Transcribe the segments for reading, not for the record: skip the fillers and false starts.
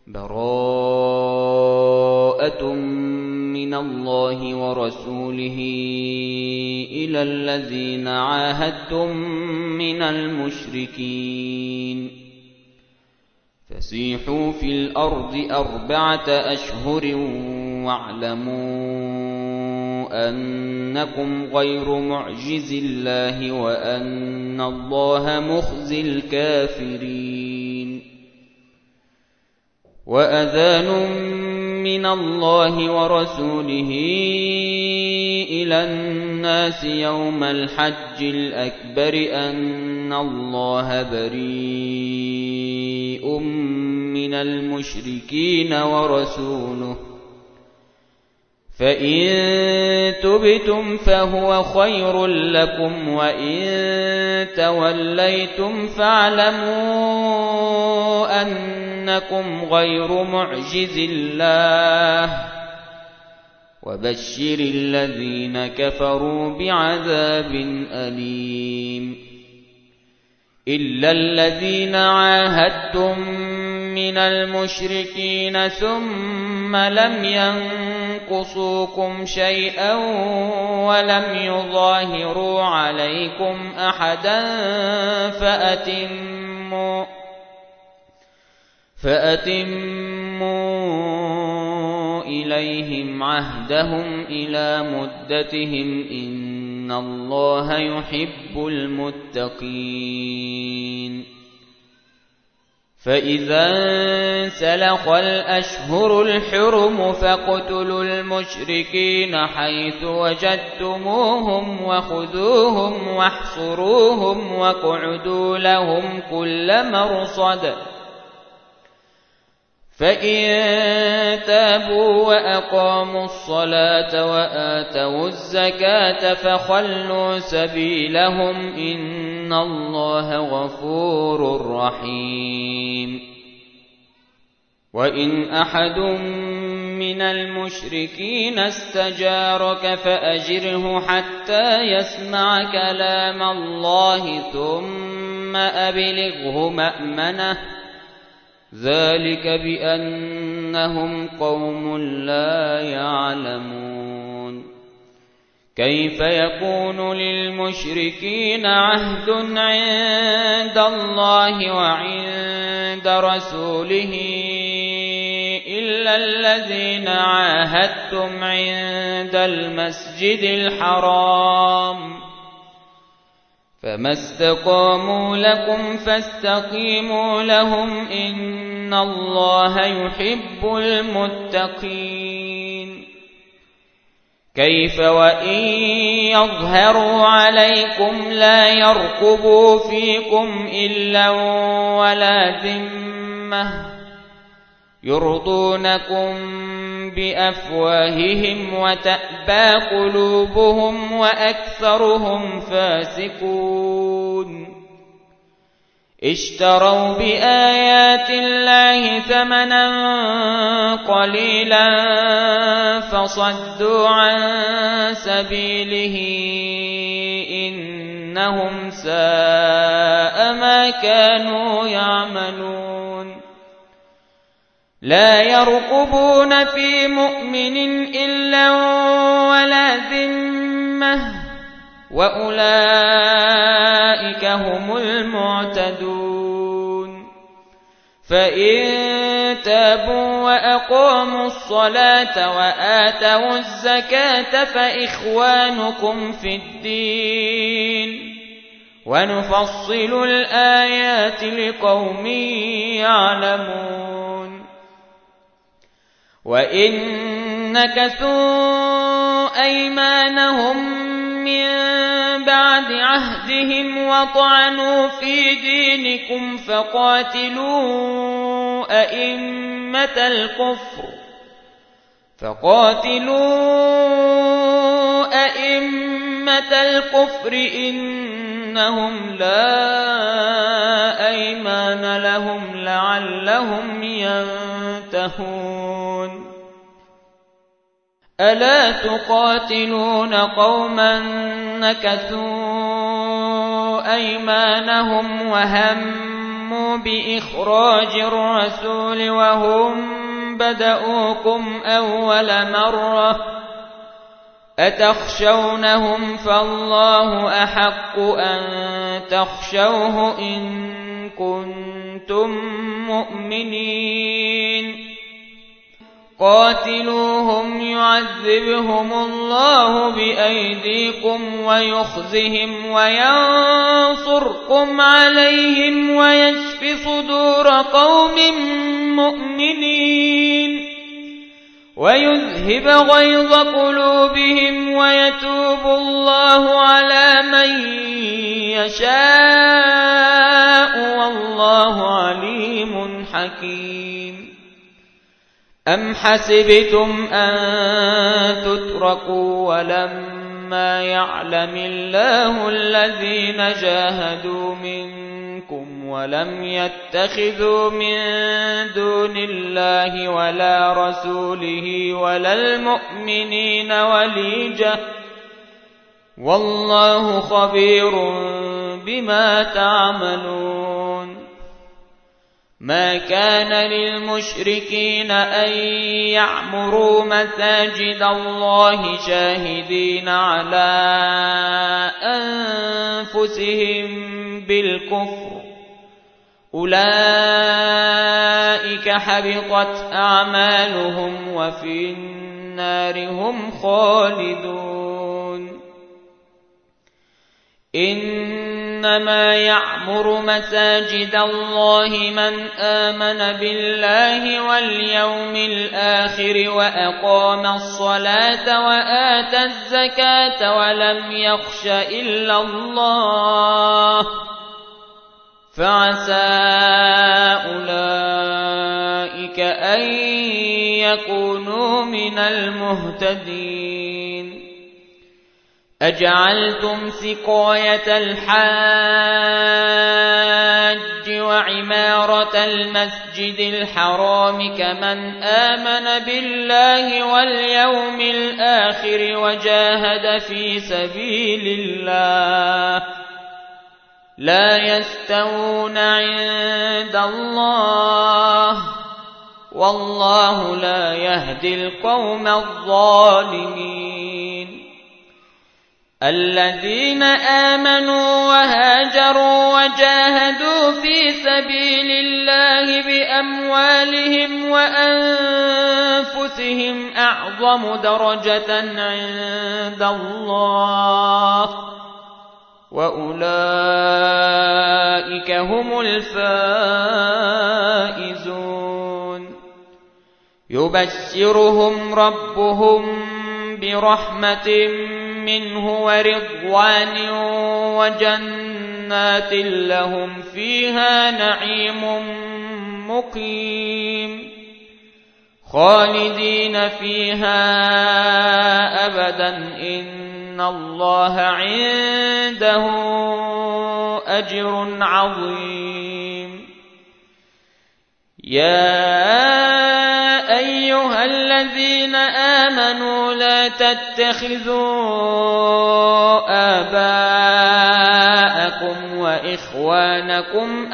براءة من الله ورسوله إلى الذين عاهدتم من المشركين فسيحوا في الأرض 4 أشهر واعلموا أنكم غير معجز الله وأن الله مخزي الكافرين وأذان من الله ورسوله إلى الناس يوم الحج الأكبر أن الله بريء من المشركين ورسوله فإن تبتم فهو خير لكم وإن توليتم فاعلموا أنكم غير معجز الله وبشر الذين كفروا بعذاب أليم إلا الذين عاهدتم من المشركين ثم لم ينقصوكم شيئا ولم يظاهروا عليكم أحدا فأتموا إليهم عهدهم إلى مدتهم إن الله يحب المتقين فإذا انسلخ الأشهر الحرم فاقتلوا المشركين حيث وجدتموهم وخذوهم واحصروهم واقعدوا لهم كل مرصد فإن تابوا وأقاموا الصلاة وآتوا الزكاة فخلوا سبيلهم إن الله غفور رحيم وإن أحد من المشركين استجارك فأجره حتى يسمع كلام الله ثم أبلغه مأمنه ذلك بأنهم قوم لا يعلمون كيف يكون للمشركين عهد عند الله وعند رسوله إلا الذين عاهدتم عند المسجد الحرام فما استقاموا لكم فاستقيموا لهم إن الله يحب المتقين كيف وإن يظهروا عليكم لا يرقبوا فيكم إلا ولا ذمة يرضونكم بأفواههم وتأبى قلوبهم وأكثرهم فاسقون اشتروا بآيات الله ثمنا قليلا فصدوا عن سبيله إنهم ساء ما كانوا يعملون لا يرقبون في مؤمن إلا ولا ذمة وأولئك هم المعتدون فإن تابوا وأقاموا الصلاة وآتوا الزكاة فإخوانكم في الدين ونفصل الآيات لقوم يعلمون وإن نكثوا أيمانهم من بعد عهدهم وطعنوا في دينكم فقاتلوا أئمة الكفر إنهم لا أيمان لهم لعلهم ينتهون ألا تقاتلون قوما نكثوا أيمانهم وهموا هموا بإخراج الرسول وهم بدؤوكم أول مرة أتخشونهم فالله أحق أن تخشوه إن كنتم مؤمنين قاتلوهم يعذبهم الله بأيديكم ويخزهم وينصركم عليهم ويشف صدور قوم مؤمنين ويذهب غيظ قلوبهم ويتوب الله على من يشاء والله عليم حكيم أم حسبتم أن تتركوا ولما يعلم الله الذين جاهدوا منكم ولم يتخذوا من دون الله ولا رسوله ولا المؤمنين وليجة والله خبير بما تعملون ما كان للمشركين أن يعمروا مساجد الله شاهدين على أنفسهم بالكفر أولئك حبطت أعمالهم وفي النار هم خالدون إنما يعمر مساجد الله من آمن بالله واليوم الآخر وأقام الصلاة وآتى الزكاة ولم يخش إلا الله فعسى أولئك أن يكونوا من المهتدين أجعلتم سقاية الحاج وعمارة المسجد الحرام كمن آمن بالله واليوم الآخر وجاهد في سبيل الله لا يستوون عند الله والله لا يهدي القوم الظالمين الذين آمنوا وهاجروا وجاهدوا في سبيل الله بأموالهم وأنفسهم أعظم درجة عند الله وأولئك هم الفائزون يبشرهم ربهم برحمة منه ورضوان وجنات لهم فيها نعيم مقيم خالدين فيها أبدا إن الله عنده أجر عظيم يا أيها الذين آمنوا لا تتخذوا آباءكم وإخوانكم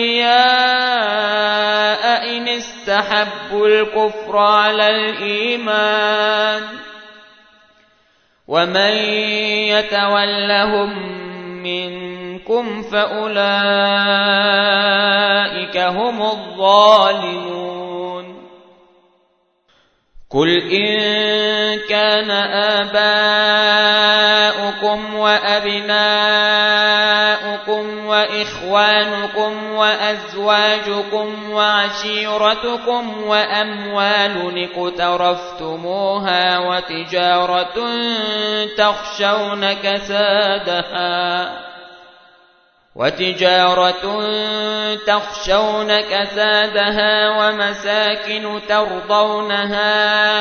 أولياء إن استحبوا الكفر على الإيمان ومن يتولهم منكم فأولئك هم الظالمون قل إن كان آباؤكم وأبناؤكم وإخوانكم وأزواجكم وعشيرتكم وأموال اقترفتموها وتجارة تخشون كسادها ومساكن ترضونها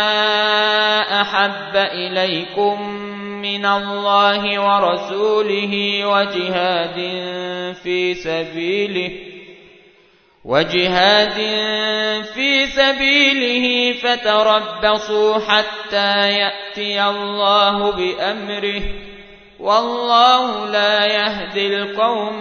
أحب إليكم من الله ورسوله وجهاد في سبيله فتربصوا حتى يأتي الله بأمره والله لا يهدي القوم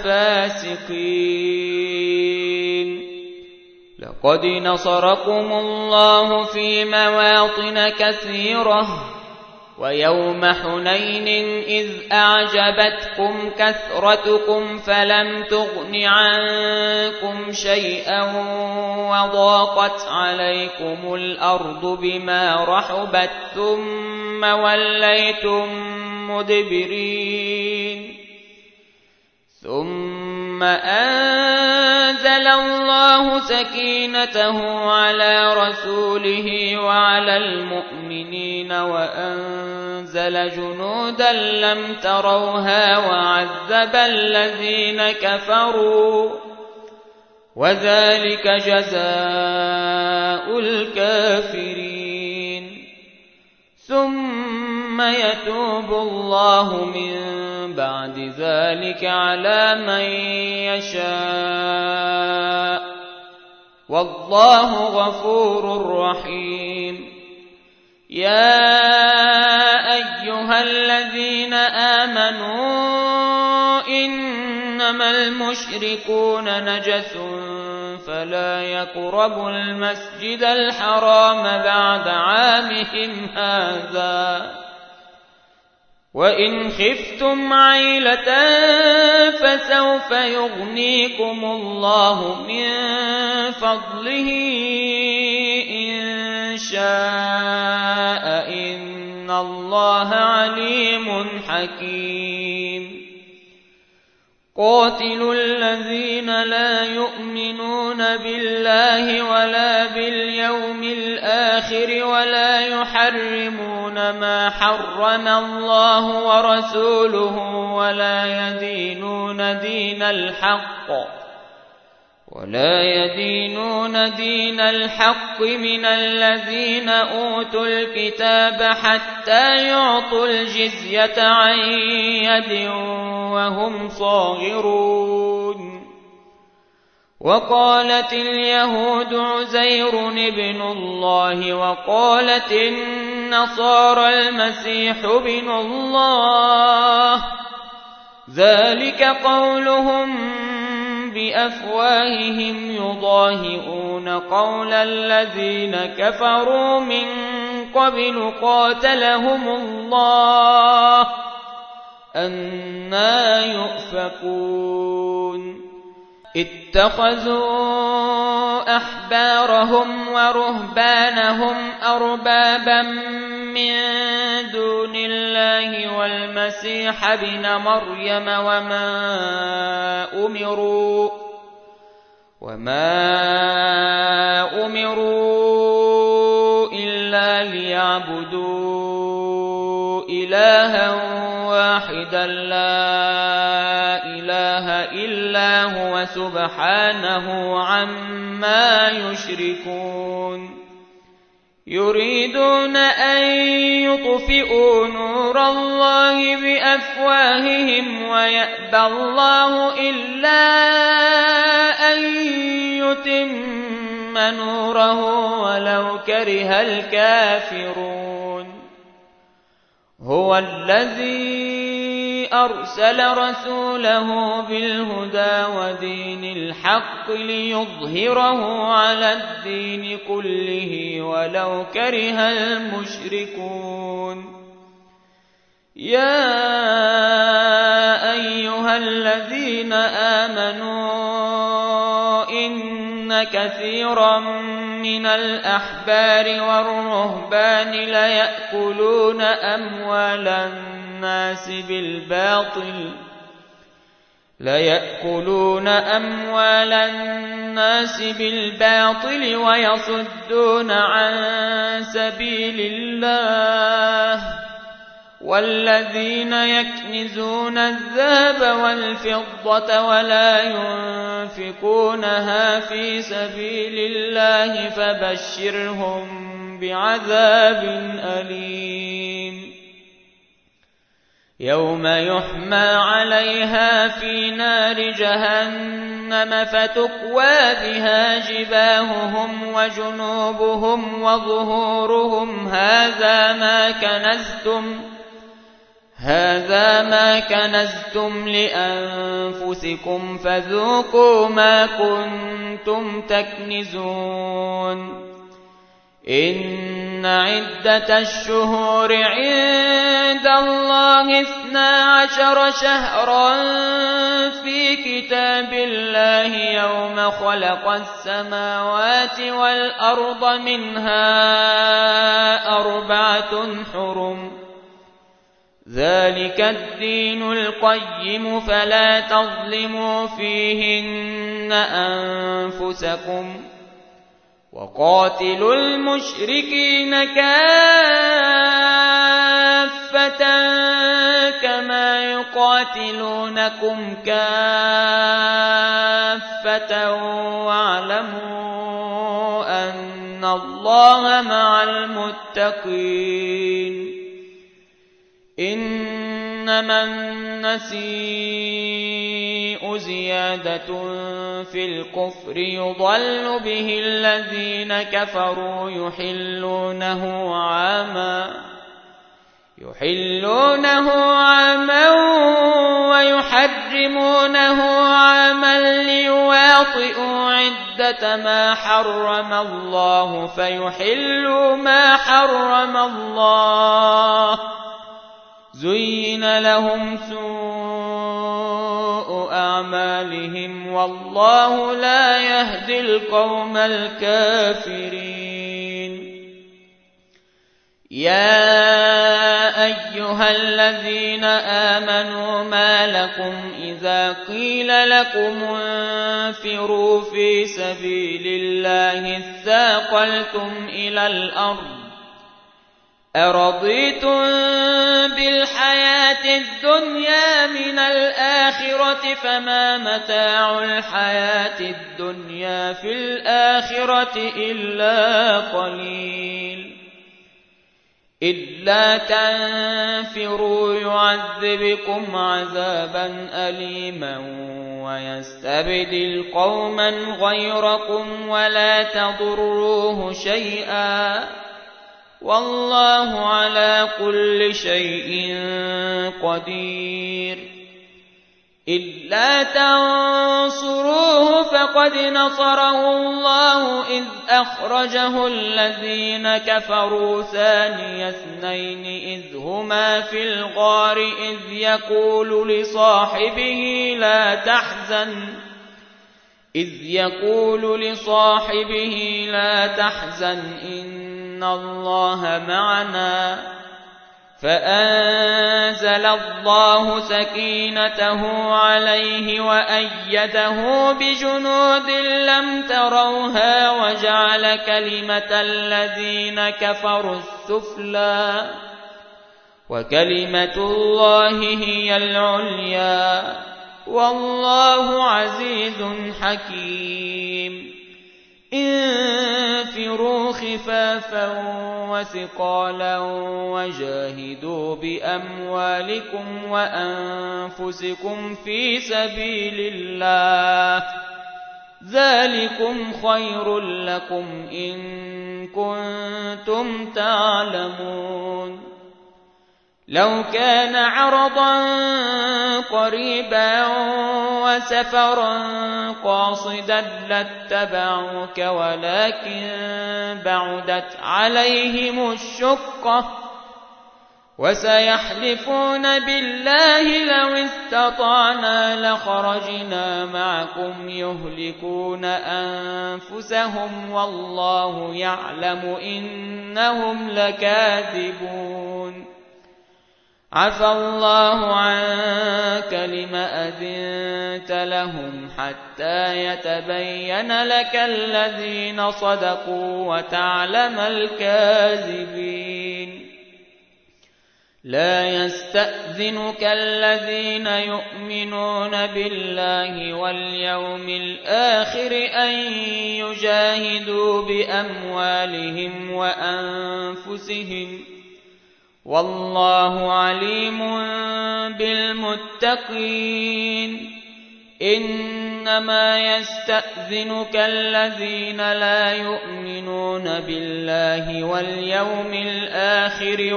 الفاسقين. لقد نصركم الله في مواطن كثيرة ويوم حنين إذ أعجبتكم كثرتكم فلم تغن عنكم شيئا وضاقت عليكم الأرض بما رحبت ثم وليتم مدبرين. ثم أنزل الله سكينته على رسوله وعلى المؤمنين وأنزل جنودا لم تروها وعذب الذين كفروا وذلك جزاء الكافرين. ثم يتوب الله من بعد ذلك على من يشاء والله غفور رحيم. يا أيها الذين آمنوا إنما المشركون نجس فلا يقربوا المسجد الحرام بعد عامهم هذا وإن خفتم عيلة فسوف يغنيكم الله من فضله إن شاء إن الله عليم حكيم. قاتلوا الذين لا يؤمنون بالله ولا باليوم الآخر ولا يحرمون ما حرم الله ورسوله ولا يدينون دين الحق من الذين أوتوا الكتاب حتى يعطوا الجزية عن يد وهم صاغرون. وقالت اليهود عزير ابن الله وقالت النصارى المسيح ابن الله ذلك قولهم بأفواههم يضاهئون قول الذين كفروا من قبل قاتلهم الله أنى يؤفكون. اتخذوا أحبارهم ورهبانهم أربابا من دون الله والمسيح ابن مريم وما أمروا إلا ليعبدوا إلها واحدا لا إله إلا هو سبحانه عما يشركون. يريدون أن يطفئوا نور الله بأفواههم ويأبى الله إلا أن يتم نوره ولو كره الكافرون. هو الذي أرسل رسوله بالهدى ودين الحق ليظهره على الدين كله ولو كره المشركون. يا أيها الذين آمنوا إن كثيرا من الأحبار والرهبان ليأكلون أموال الناس بالباطل ويصدون عن سبيل الله. والذين يكنزون الذهب والفضة ولا ينفقونها في سبيل الله فبشرهم بعذاب أليم. يوم يحمى عليها في نار جهنم فتكوى بها جباههم وجنوبهم وظهورهم هذا ما كنزتم لأنفسكم فذوقوا ما كنتم تكنزون إن عدة الشهور عند الله 12 شهرا في كتاب الله يوم خلق السماوات والأرض منها 4 حرم ذلك الدين القيم فلا تظلموا فيهن أنفسكم وقاتلوا المشركين كافة كما يقاتلونكم كافة واعلموا أن الله مع المتقين إنما النسيء زيادة في الكفر يضل به الذين كفروا يحلونه عاما ويحرمونه عاما ليواطئوا عدة ما حرم الله فيحلوا ما حرم الله زين لهم سوء أعمالهم والله لا يهدي القوم الكافرين يا أيها الذين آمنوا ما لكم إذا قيل لكم انفروا في سبيل الله اثاقلتم إلى الأرض أرضيتم بالحياة الدنيا من الآخرة فما متاع الحياة الدنيا في الآخرة إلا قليل إلا تنفروا يعذبكم عذابا أليما ويستبدل قوما غيركم ولا تضروه شيئا والله على كل شيء قدير إلا تنصروه فقد نصره الله إذ أخرجه الذين كفروا ثاني اثنين إذ هما في الغار إذ يقول لصاحبه لا تحزن إن الله معنا فأنزل الله سكينته عليه وأيده بجنود لم تروها وجعل كلمة الذين كفروا السفلى وكلمة الله هي العليا والله عزيز حكيم انفروا خفافا وثقالا وجاهدوا بأموالكم وأنفسكم في سبيل الله ذلكم خير لكم إن كنتم تعلمون لو كان عرضا قريبا وسفرا قاصدا لاتبعوك ولكن بعدت عليهم الشقة وسيحلفون بالله لو استطعنا لخرجنا معكم يهلكون أنفسهم والله يعلم إنهم لكاذبون عفى الله عنك لم أذنت لهم حتى يتبين لك الذين صدقوا وتعلم الكاذبين لا يستأذنك الذين يؤمنون بالله واليوم الآخر أن يجاهدوا بأموالهم وأنفسهم والله عليم بالمتقين إنما يستأذنك الذين لا يؤمنون بالله واليوم الآخر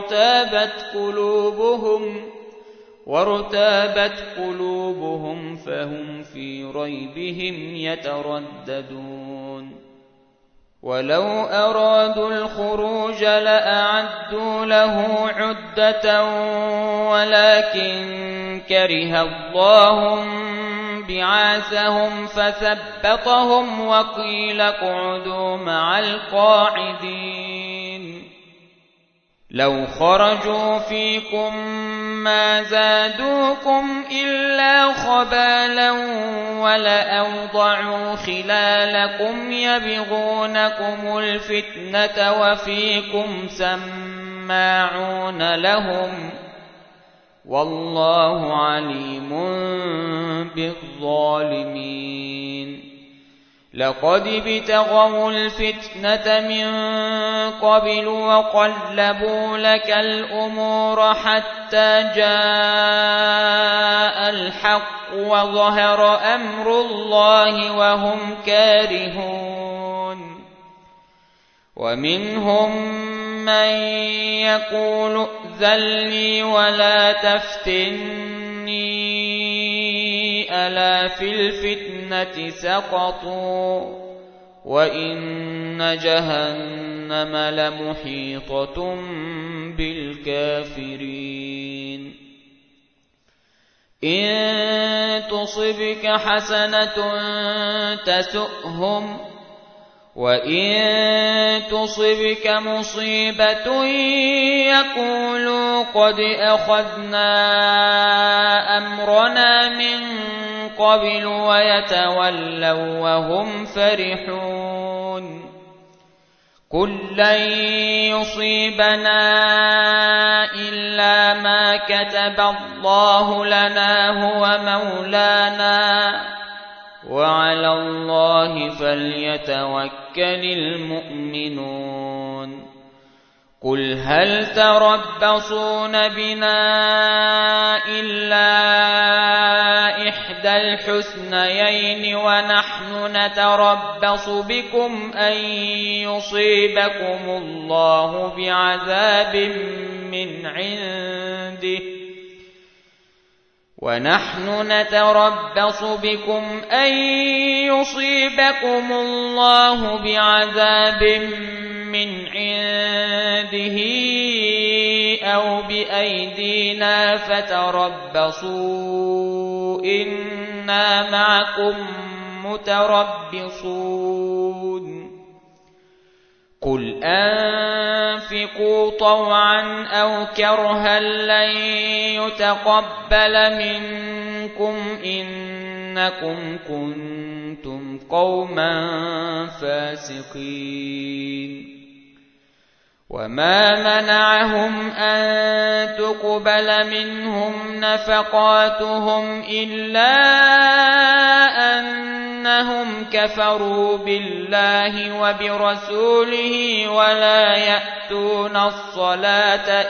وارتابت قلوبهم فهم في ريبهم يترددون ولو أرادوا الخروج لأعدوا له عدة ولكن كره الله بعاثهم فثبطهم وقيل اقعدوا مع القاعدين لو خرجوا فيكم ما زادوكم إلا خبالا ولأوضعوا خلالكم يبغونكم الفتنة وفيكم سماعون لهم والله عليم بالظالمين لقد ابتغوا الفتنة من قبل وقلبوا لك الأمور حتى جاء الحق وظهر أمر الله وهم كارهون ومنهم من يقول ائذن لي ولا تفتني ألا في الفتنة سقطوا وإن جهنم لمحيطة بالكافرين إن تصبك حسنة تسؤهم وإن تصبك مصيبة يقولوا قد أخذنا أمرنا من قبل ويتولوا وهم فرحون قل لن يصيبنا إلا ما كتب الله لنا هو مولانا وعلى الله فليتوكل المؤمنون قل هل تربصون بنا إلا إحدى الحسنيين ونحن نتربص بكم أن يصيبكم الله بعذاب من عنده ونحن نتربص بكم أن يصيبكم الله بعذاب من عنده أو بأيدينا فتربصوا إنا معكم متربصون قل أنفقوا طوعا أو كرها لن يتقبل منكم إنكم كنتم قوما فاسقين وما منعهم أن تقبل منهم نفقاتهم إلا أنهم كفروا بالله وبرسوله ولا يأتون الصلاة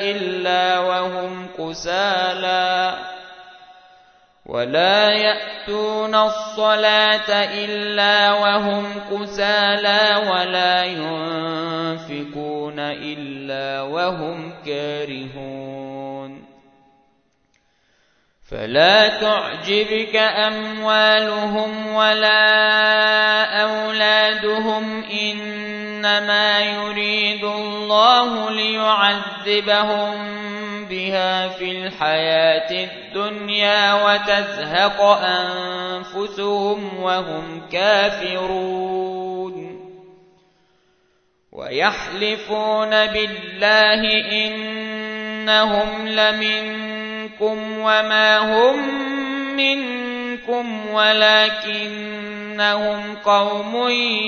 إلا وهم كسالى ولا ينفقون إلا وهم كارهون فلا تعجبك أموالهم ولا أولادهم إنما يريد الله ليعذبهم بها في الحياة الدنيا وتزهق أنفسهم وهم كافرون ويحلفون بالله إنهم لمنكم وما هم منكم ولكنهم قوم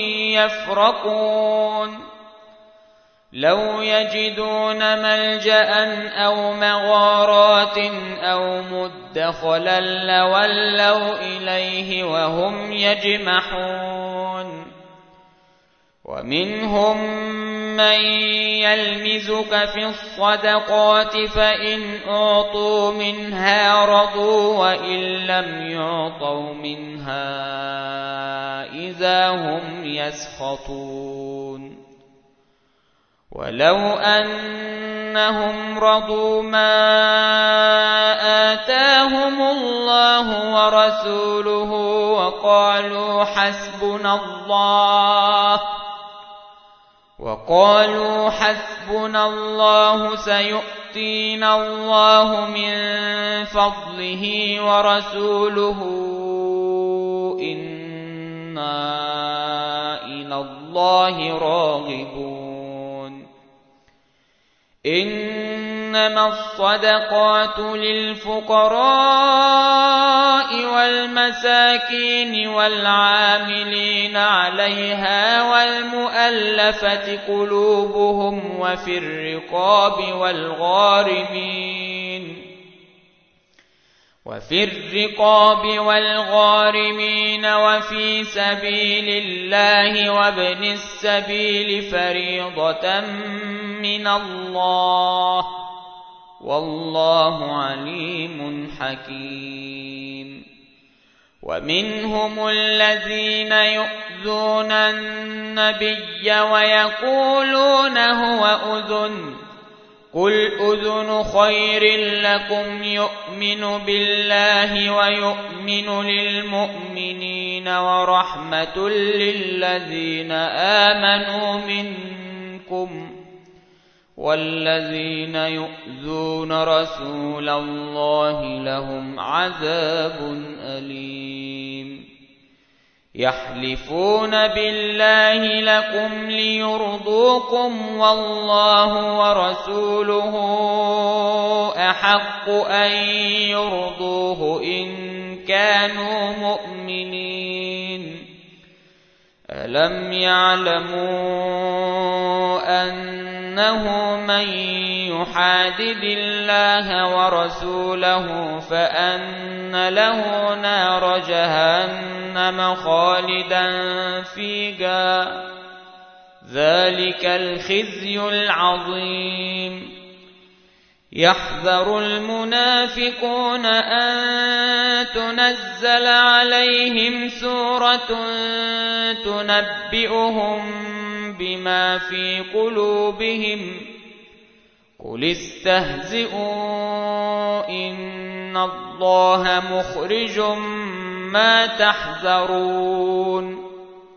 يفرقون لو يجدون ملجأ أو مغارات أو مدخلا لولوا إليه وهم يجمحون ومنهم من يلمزك في الصدقات فإن أعطوا منها رضوا وإن لم يعطوا منها إذا هم يسخطون ولو أنهم رضوا ما آتاهم الله ورسوله وقالوا حسبنا الله سيؤتينا الله من فضله ورسوله إنا إلى الله راغبون إنما الصدقات للفقراء والمساكين والعاملين عليها والمؤلفة قلوبهم وفي الرقاب والغارمين وفي سبيل الله وابن السبيل فريضة من الله والله عليم حكيم ومنهم الذين يؤذون النبي ويقولون هو أذن قل أذن خير لكم يؤمن بالله ويؤمن للمؤمنين ورحمة للذين آمنوا منكم والذين يؤذون رسول الله لهم عذاب أليم يحلفون بالله لكم ليرضوكم والله ورسوله أحق أن يرضوه إن كانوا مؤمنين ألم يعلموا أنه من يحادد الله ورسوله فأن له نار جهنم خالدا فيها ذلك الخزي العظيم يحذر المنافقون أن تنزل عليهم سورة تنبئهم بما في قلوبهم قل استهزئوا إن الله مخرج ما تحذرون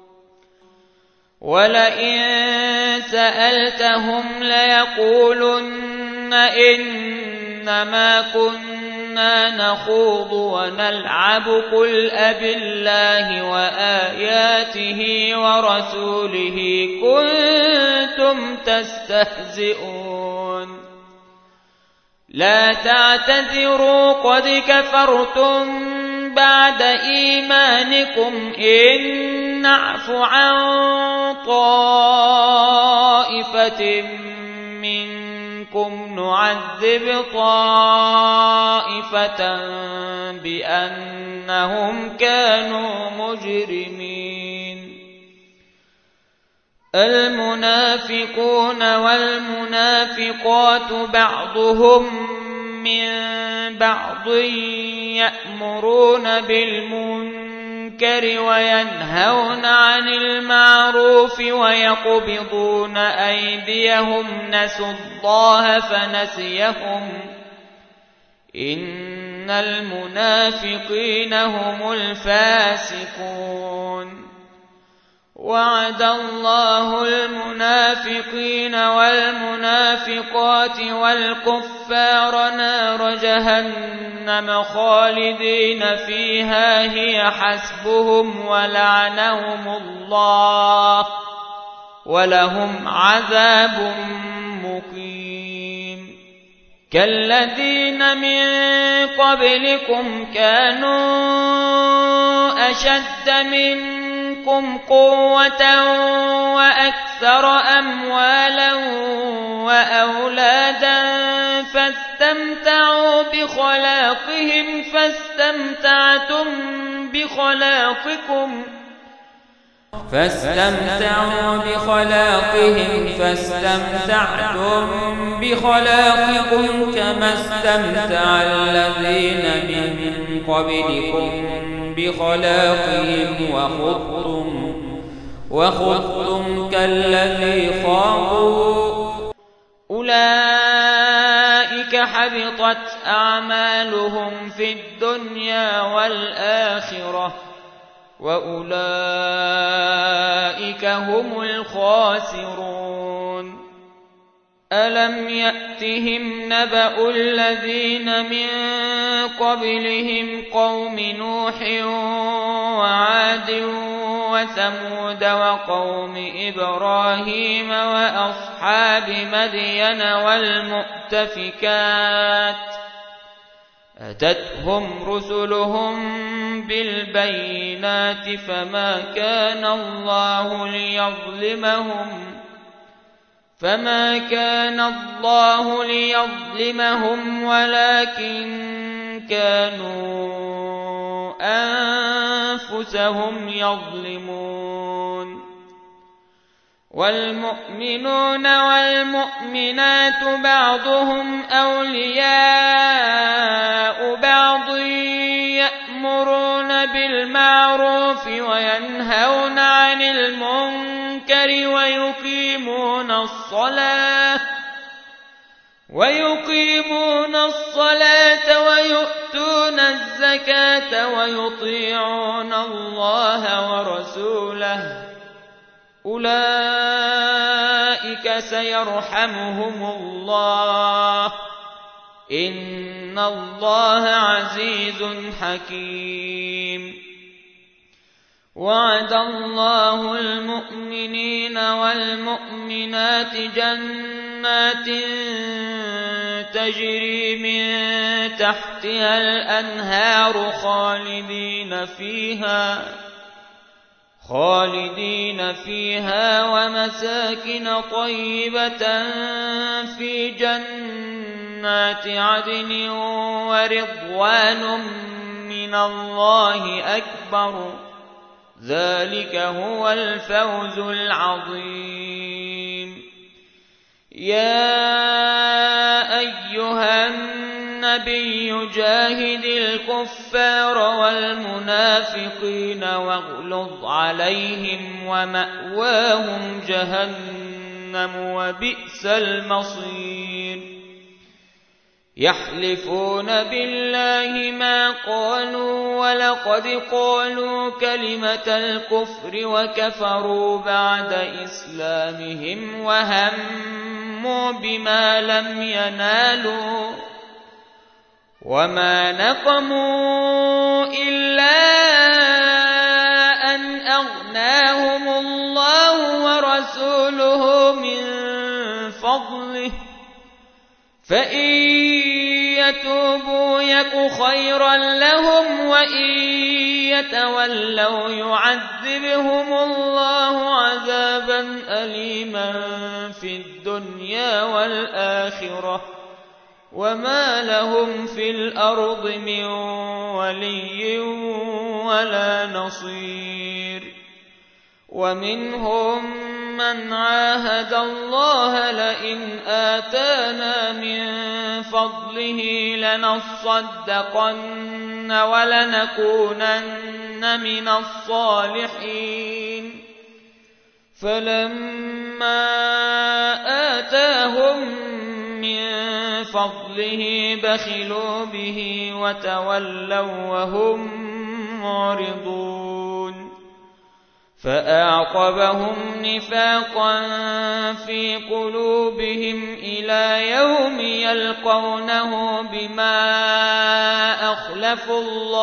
ولئن سألتهم ليقولن إنما كنا نخوض ونلعب قل أبالله وآياته ورسوله كنتم تستهزئون لا تعتذروا قد كفرتم بعد إيمانكم إن نعف عن طائفة منكم نعذب طائفة بأنهم كانوا مجرمين المنافقون والمنافقات بعضهم من بعض يأمرون بالمنكر وينهون عن المعروف ويقبضون أيديهم نسوا الله فنسيهم إن المنافقين هم الفاسقون وعد الله المنافقين والمنافقات والكفار نار جهنم خالدين فيها هي حسبهم ولعنهم الله ولهم عذاب مقيم كالذين من قبلكم كانوا أشد منكم قوة وأكثر أموالا وأولادا فاستمتعوا بخلاقهم فاستمتعوا بخلاقهم فاستمتعتم بخلاقكم كما استمتع الذين من قبلكم بخلاقهم وخضتم كالذي خاضوا أولئك حبطت أعمالهم في الدنيا والآخرة وأولئك هم الخاسرون ألم يأتهم نبأ الذين من قبلهم قوم نوح وعاد وثمود وقوم إبراهيم وأصحاب مدين والمؤتفكات أتتهم رسلهم بالبينات فما كان الله ليظلمهم ولكن كانوا أنفسهم يظلمون والمؤمنون والمؤمنات بعضهم أولياء بعض يأمرون بالمعروف وينهون عن المنكر ويقيمون الصلاة ويؤتون الزكاة ويطيعون الله ورسوله أولئك سيرحمهم الله إن الله عزيز حكيم وعد الله المؤمنين والمؤمنات جنات تجري من تحتها الأنهار خالدين فيها ومساكن طيبة في جنات عدن ورضوان من الله أكبر ذلك هو الفوز العظيم يا أيها النبي جاهد الكفار والمنافقين واغلظ عليهم ومأواهم جهنم وبئس المصير يحلفون بالله ما قالوا ولقد قالوا كلمة الكفر وكفروا بعد إسلامهم وهموا بما لم ينالوا وما نقموا إلا أن أغناهم الله ورسوله من فضله فإن يتوبوا يك خيرا لهم وإن يتولوا يعذبهم الله عذابا أليما في الدنيا والآخرة وما لهم في الأرض من ولي ولا نصير ومنهم من عاهد الله لئن آتانا من فضله لنصدقن ولنكونن من الصالحين فلما آتاهم من فضله بخلوا به وتولوا وهم معرضون فأعقبهم نفاقا في قلوبهم إلى يوم يلقونه بما أخلفوا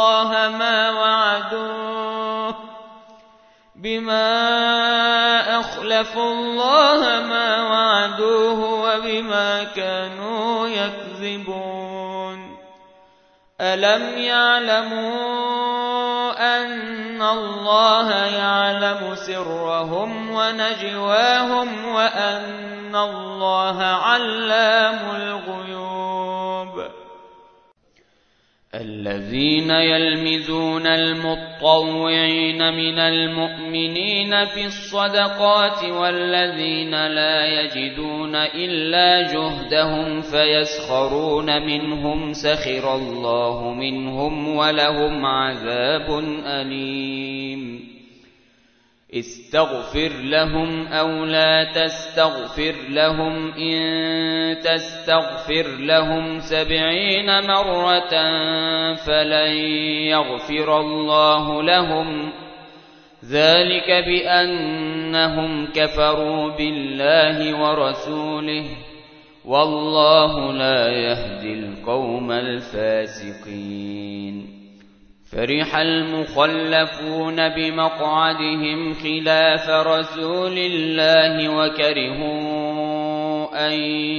الله ما وعدوه وبما كانوا يكذبون ألم يعلموا أن الله يعلم سرهم ونجواهم وأن الله علام الغيوب الذين يلمزون المطوعين من المؤمنين في الصدقات والذين لا يجدون إلا جهدهم فيسخرون منهم سخر الله منهم ولهم عذاب أليم استغفر لهم أو لا تستغفر لهم إن تستغفر لهم 70 مرة فلن يغفر الله لهم ذلك بأنهم كفروا بالله ورسوله والله لا يهدي القوم الفاسقين فرح المخلفون بمقعدهم خلاف رسول الله وكرهوا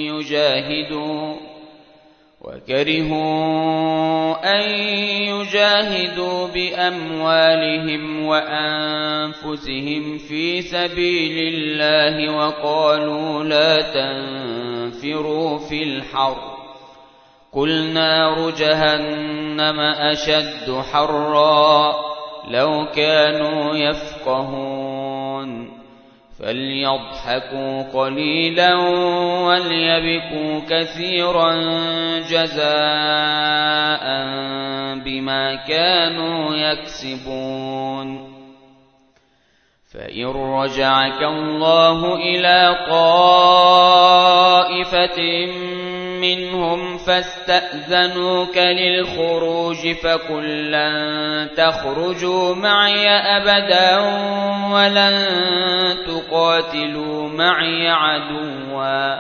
أن يجاهدوا بأموالهم وأنفسهم في سبيل الله وقالوا لا تنفروا في الحر قل نار جهنم أشد حرا لو كانوا يفقهون فليضحكوا قليلا وليبكوا كثيرا جزاء بما كانوا يكسبون فإن رجعك الله إلى طائفة منهم فاستأذنوك للخروج فقل لن تخرجوا معي أبدا ولن تقاتلوا معي عدوا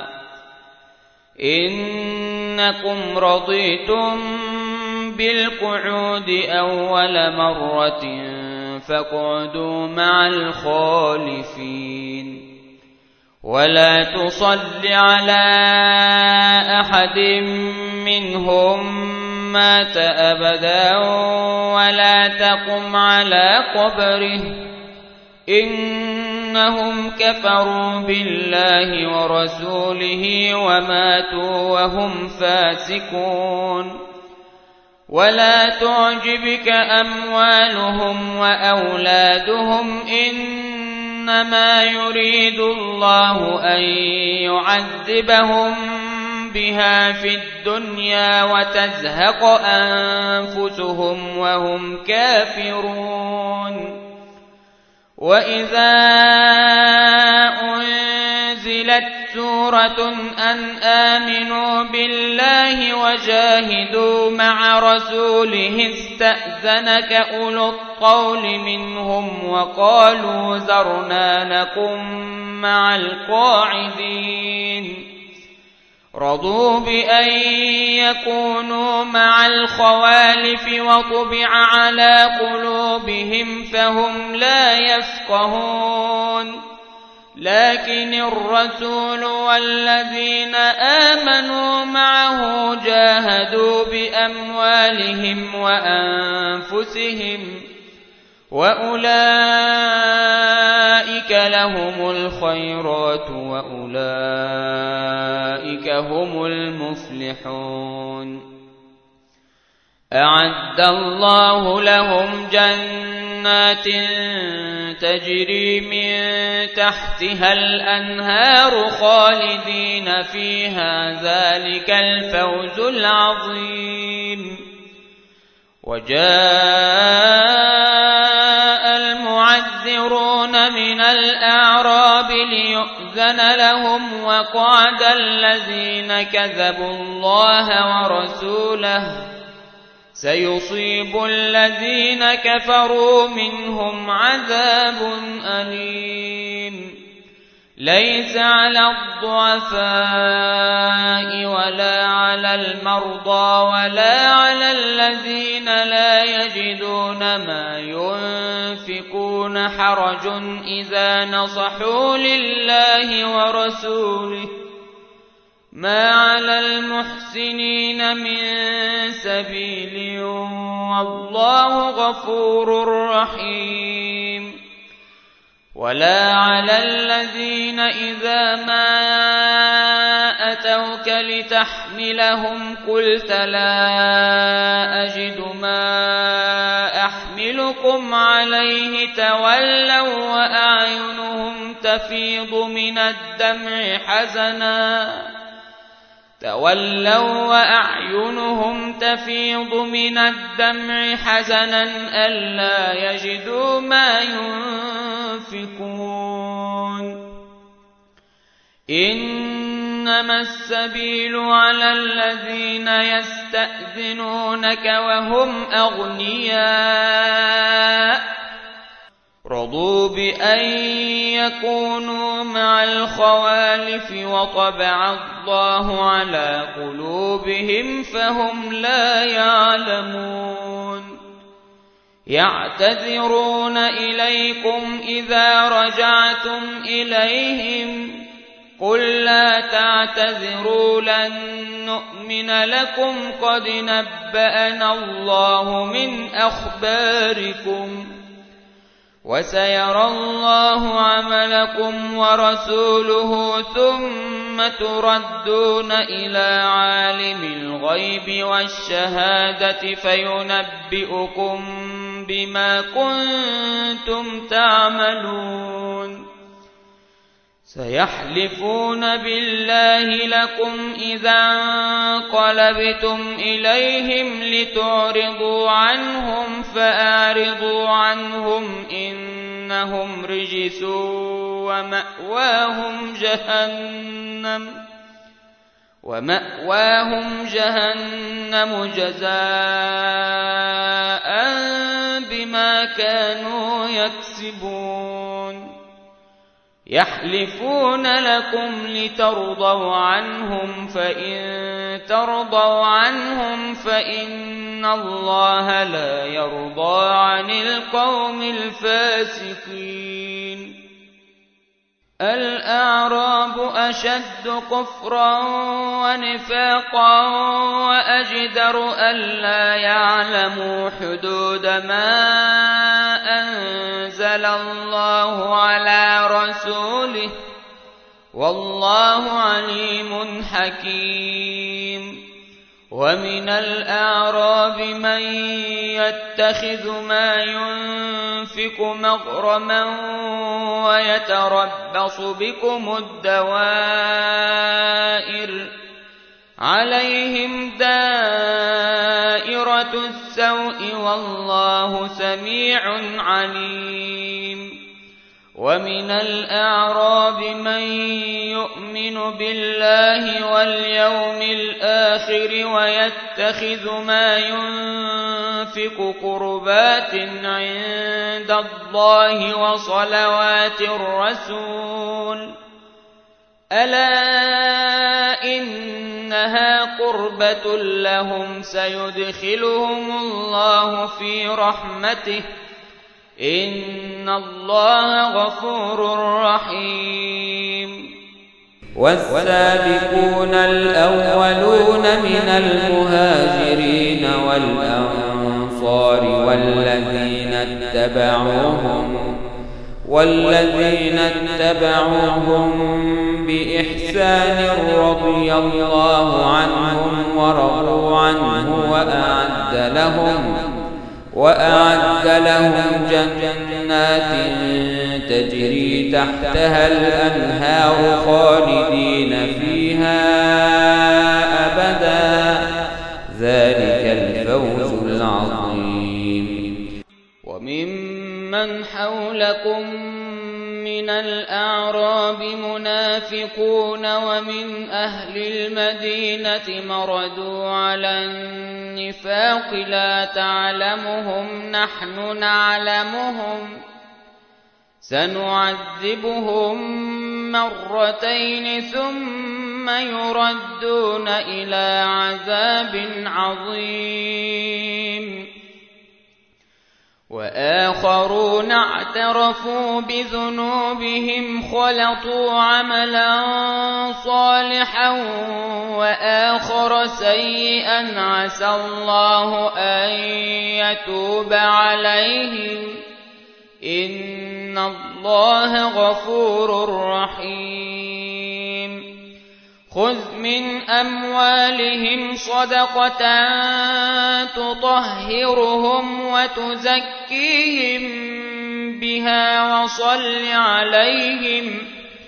إنكم رضيتم بالقعود أول مرة فاقعدوا مع الخالفين ولا تصل على أحد منهم مات أبدا ولا تقم على قبره إنهم كفروا بالله ورسوله وماتوا وهم فاسقون ولا تعجبك أموالهم وأولادهم إنما يريد الله أن يعذبهم بها في الدنيا وتزهق أنفسهم وهم كافرون وإذا أنزلت سورة أن آمنوا بالله وجاهدوا مع رسوله استأذنك أولو الطول منهم وقالوا ذرنا نكن مع القاعدين رضوا بأن يكونوا مع الخوالف وطبع على قلوبهم فهم لا يفقهون لكن الرسول والذين آمنوا معه جاهدوا بأموالهم وأنفسهم وأولئك لهم الخيرات وأولئك هم المفلحون أعد الله لهم جنات تجري من تحتها الأنهار خالدين فيها ذلك الفوز العظيم وجاء المعذرون من الأعراب ليؤذن لهم وقعد الذين كذبوا الله ورسوله سيصيب الذين كفروا منهم عذاب أليم ليس على الضعفاء ولا على المرضى ولا على الذين لا يجدون ما ينفقون حرج إذا نصحوا لله ورسوله ما على المحسنين من سبيل والله غفور رحيم ولا على الذين إذا ما أتوك سألوك لتحملهم قلت لا أجد ما أحملكم عليه تولوا وأعينهم تفيض من الدمع حزنا ألا يجدوا ما ينفقون إنما السبيل على الذين يستأذنونك وهم أغنياء رضوا بأن يكونوا مع الخوالف وطبع الله على قلوبهم فهم لا يعلمون يعتذرون إليكم إذا رجعتم إليهم قل لا تعتذروا لن نؤمن لكم قد نبأنا الله من أخباركم وسيرى الله عملكم ورسوله ثم تردون إلى عالم الغيب والشهادة فينبئكم بما كنتم تعملون سيحلفون بالله لكم إذا انقلبتم إليهم لتعرضوا عنهم فأعرضوا عنهم إنهم رجس ومأواهم جهنم جزاء بما كانوا يكسبون يحلفون لكم لترضوا عنهم فإن ترضوا عنهم فإن الله لا يرضى عن القوم الفاسقين الأعراب أشد كفرا ونفاقا وأجدر ألا يعلموا حدود ما أنزل الله على رسوله والله عليم حكيم ومن الأعراب من يتخذ ما ينفق مغرما ويتربص بكم الدوائر عليهم دائرة السوء والله سميع عليم ومن الأعراب من يؤمن بالله واليوم الآخر ويتخذ ما ينفق قربات عند الله وصلوات الرسول ألا إنها قربة لهم سيدخلهم الله في رحمته إن الله غفور رحيم والسابقون الأولون من المهاجرين والأنصار والذين اتبعوهم بإحسان رضي الله عنهم ورضوا عنه وأعد لهم جنات تجري تحتها الأنهار خالدين فيها أبدا ذلك الفوز العظيم وممن حولكم من الأعراب منافقون ومن أهل المدينة مردوا على النفاق لا تعلمهم نحن نعلمهم سنعذبهم مرتين ثم يردون إلى عذاب عظيم وآخرون اعترفوا بذنوبهم خلطوا عملا صالحا وآخر سيئا عسى الله أن يتوب عليهم إن الله غفور رحيم خذ من أموالهم صدقة تطهرهم وتزكيهم بها وصل عليهم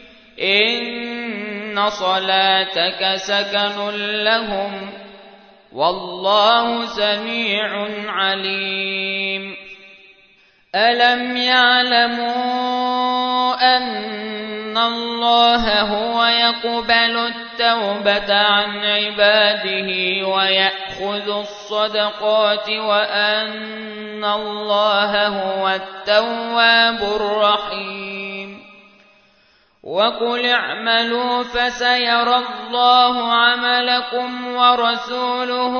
إن صلاتك سكن لهم والله سميع عليم ألم يعلموا أن الله هو يقبل التوبة عن عباده ويأخذ الصدقات وأن الله هو التواب الرحيم وقل اعملوا فسيرى الله عملكم ورسوله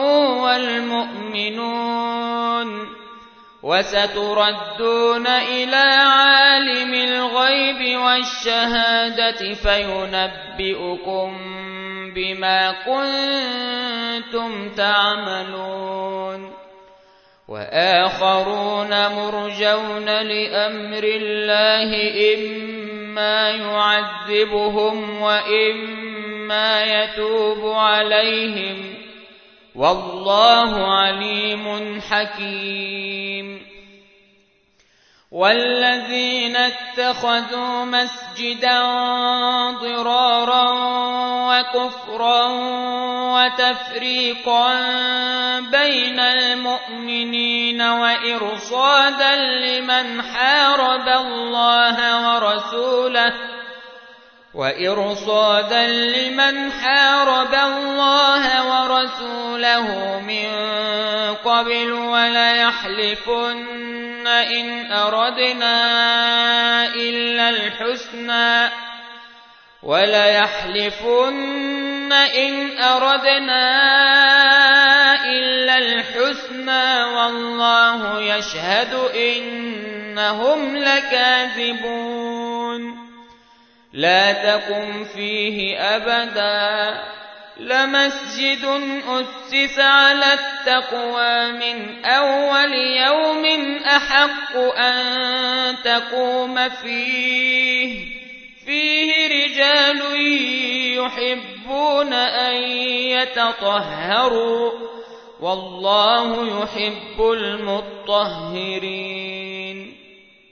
والمؤمنون وستردون إلى عالم الغيب والشهادة فينبئكم بما كنتم تعملون وآخرون مرجون لأمر الله إما يعذبهم وإما يتوب عليهم والله عليم حكيم والذين اتخذوا مسجدا ضرارا وكفرا وتفريقا بين المؤمنين وإرصادا لمن حارب الله ورسوله من قبل وليحلفن إن أردنا إلا الحسنى والله يشهد إنهم لكاذبون لا تقم فيه أبدا لمسجد أسس على التقوى من أول يوم أحق أن تقوم فيه رجال يحبون أن يتطهروا والله يحب المطهرين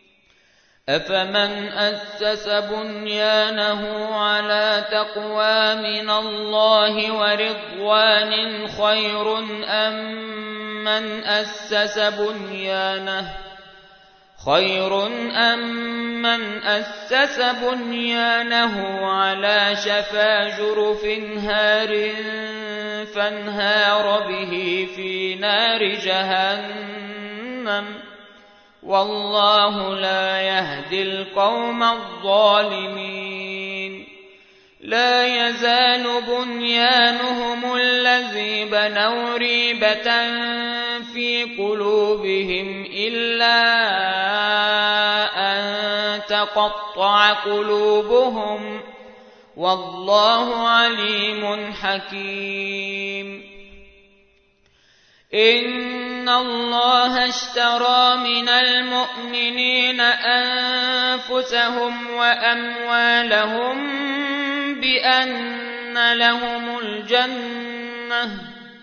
أفمن أسس بنيانه على تقوى من الله ورضوان خير أم من أسس بنيانه على شفا جرف هار فانهار به في نار جهنم والله لا يهدي القوم الظالمين لا يزال بنيانهم الذي بنوا ريبة في قلوبهم إلا أن تقطع قلوبهم والله عليم حكيم إن الله اشترى من المؤمنين أنفسهم وأموالهم بأن لهم الجنة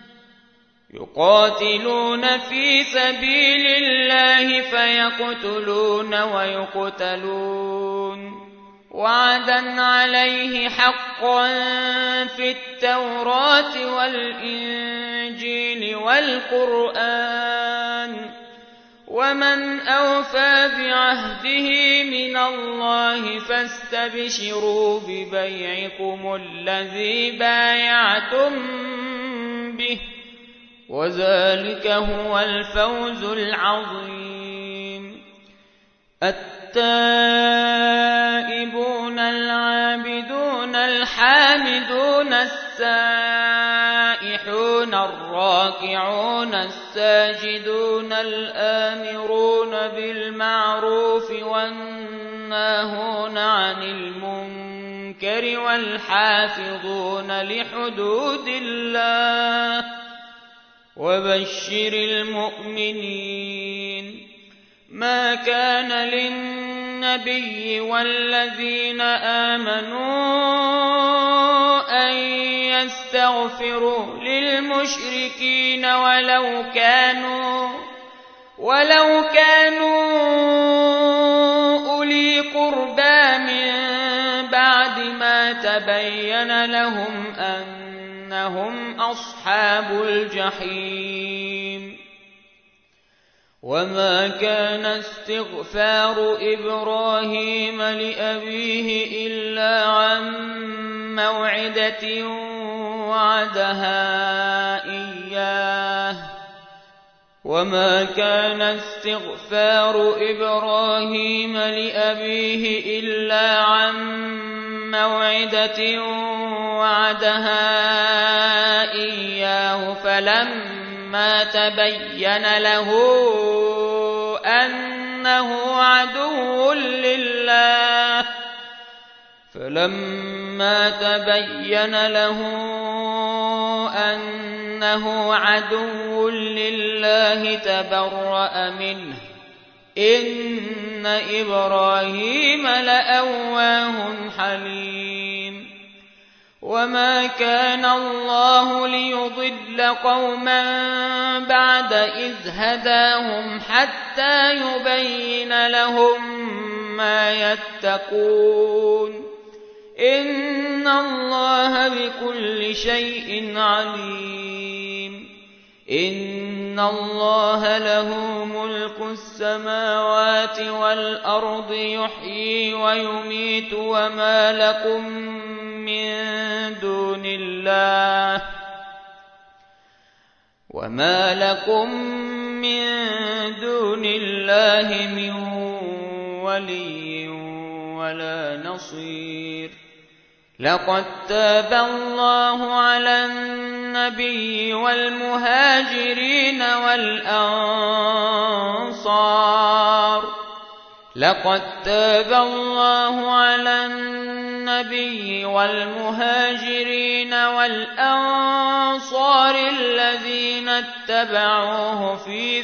يقاتلون في سبيل الله فيقتلون ويقتلون وعدا عليه حقا في التوراة والإنجيل والقرآن ومن أوفى بعهده من الله فاستبشروا ببيعكم الذي بايعتم به وذلك هو الفوز العظيم التائبون العابدون الحامدون السائحون الراكعون الساجدون الآمرون بالمعروف والناهون عن المنكر والحافظون لحدود الله وبشر المؤمنين ما كان للنبي والذين آمنوا أن يستغفروا للمشركين ولو كانوا أولي قربى من بعد ما تبين لهم أنهم أصحاب الجحيم. وما كان استغفار إبراهيم لأبيه إلا عن موعدة وعدها إياه فلما تبين له أنه عدو لله تبرأ منه إن إبراهيم لأواه حليم. وما كان الله ليضل قوما بعد إذ هداهم حتى يبين لهم ما يتقون إن الله بكل شيء عليم. إن الله له ملك السماوات والأرض يحيي ويميت وما لكم من دون الله من ولي ولا نصير. لقد تاب الله على النبي والمهاجرين والأنصار الذين اتبعوه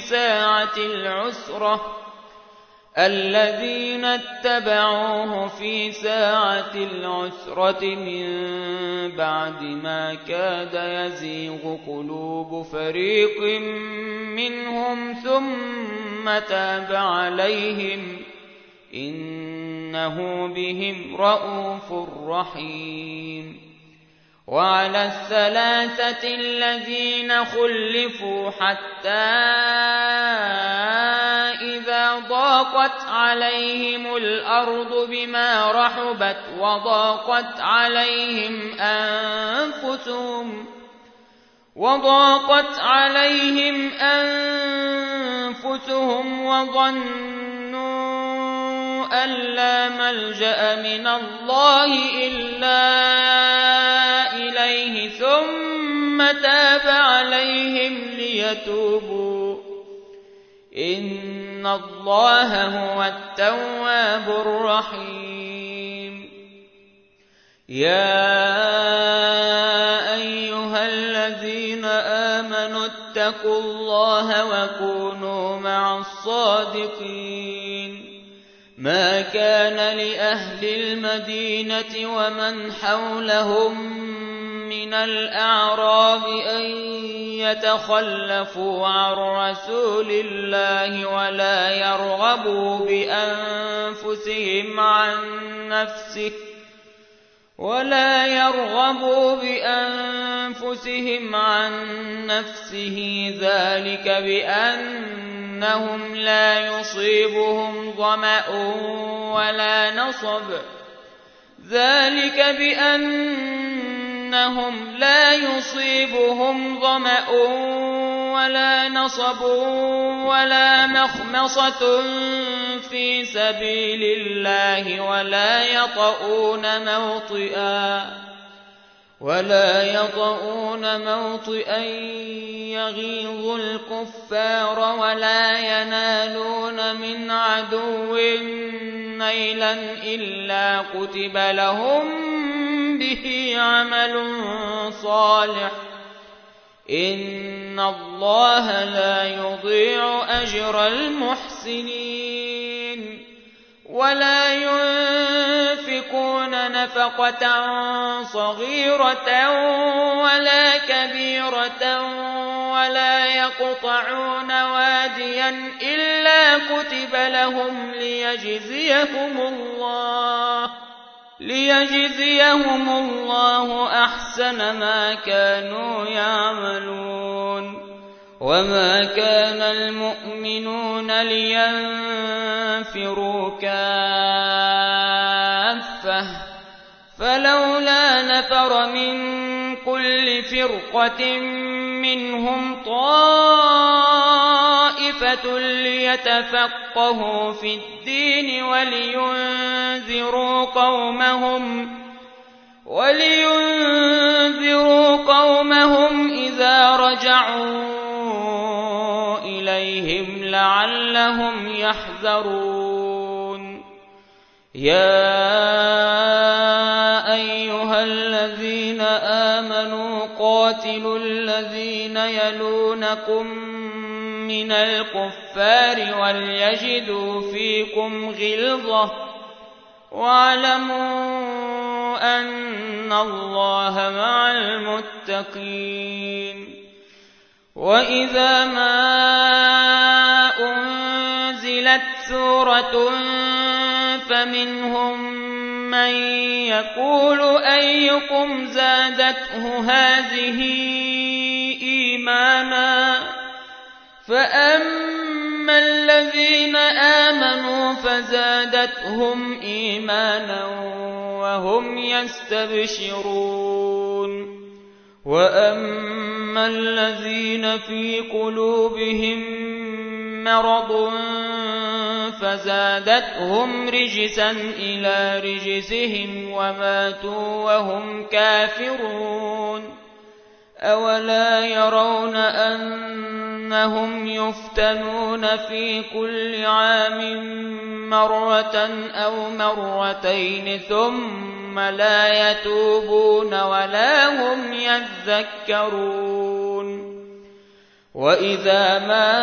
في ساعة العسرة من بعد ما كاد يزيغ قلوب فريق منهم ثم تاب عليهم إنه بهم رءوف رحيم. وعلى الثلاثة الذين خلفوا حتى إذا ضاقت عليهم الأرض بما رحبت وضاقت عليهم أنفسهم وظنوا أن لا ملجأ من الله إلا إليه ثم تاب عليهم ليتوبوا إن الله هو التواب الرحيم. يا أيها الذين آمنوا اتقوا الله وكونوا مع الصادقين. ما كان لأهل المدينة ومن حولهم من الأعراب أن يتخلفوا عن رسول الله ولا يرغبوا بأنفسهم عن نفسه ذلك بأنهم لا يصيبهم ظمأ ولا نصب ولا مخمصة في سبيل الله ولا يطؤون موطئا يغيظ الكفار ولا ينالون من عدو نيلا إلا كتب لهم به عمل صالح إن الله لا يضيع أجر المحسنين. ولا ينفق ينفقون نفقة صغيرة ولا كبيرة ولا يقطعون واديا إلا كتب لهم ليجزيهم الله أحسن ما كانوا يعملون. وما كان المؤمنون لينفروا كافة فلولا نفر من كل فرقة منهم طائفة ليتفقهوا في الدين ولينذروا قومهم إذا رجعوا إليهم لعلهم يحذرون. يا أيها الذين آمنوا قاتلوا الذين يلونكم من الكفار وليجدوا فيكم غلظة واعلموا أن الله مع المتقين. وإذا ما أنزلت سورة فمنهم من يقول أيكم زادته هذه إيمانا فأما الذين آمنوا فزادتهم إيمانا وهم يستبشرون. وأما الذين في قلوبهم مرض فزادتهم رجسا إلى رجسهم وماتوا وهم كافرون. أولا يرون أنهم يفتنون في كل عام مرة أو مرتين ثم لا يتوبون ولا هم يذكرون. وإذا ما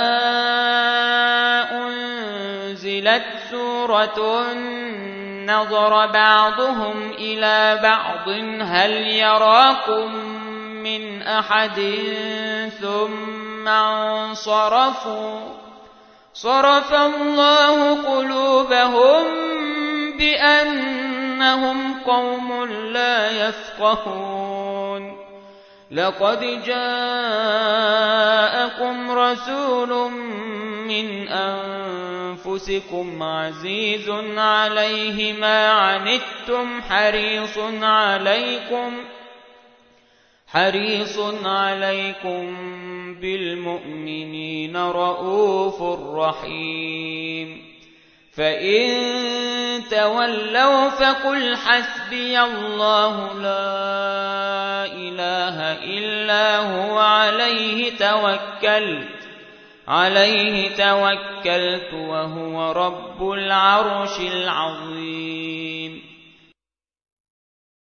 أنزلت سورة نظر بعضهم إلى بعض هل يراكم من أحد ثم انصرفوا صرف الله قلوبهم بأنهم قوم لا يفقهون. لقد جاءكم رسول من أنفسكم عزيز عليه ما عنتم حريص عليكم بالمؤمنين رؤوف رحيم. فإن تولوا فقل حسبي الله لا إله إلا هو عليه توكلت وهو رب العرش العظيم.